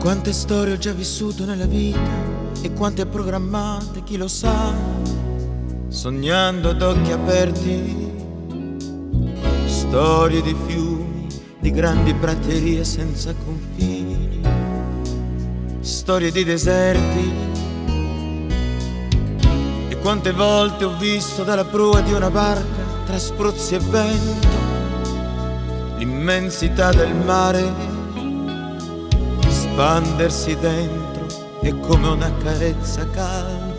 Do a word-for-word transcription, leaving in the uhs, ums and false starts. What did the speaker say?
Quante storie ho già vissuto nella vita e quante programmate, chi lo sa, sognando ad occhi aperti. Storie di fiumi, di grandi praterie senza confini, storie di deserti. E quante volte ho visto dalla prua di una barca, tra spruzzi e vento, l'immensità del mare espandersi dentro e come una carezza calda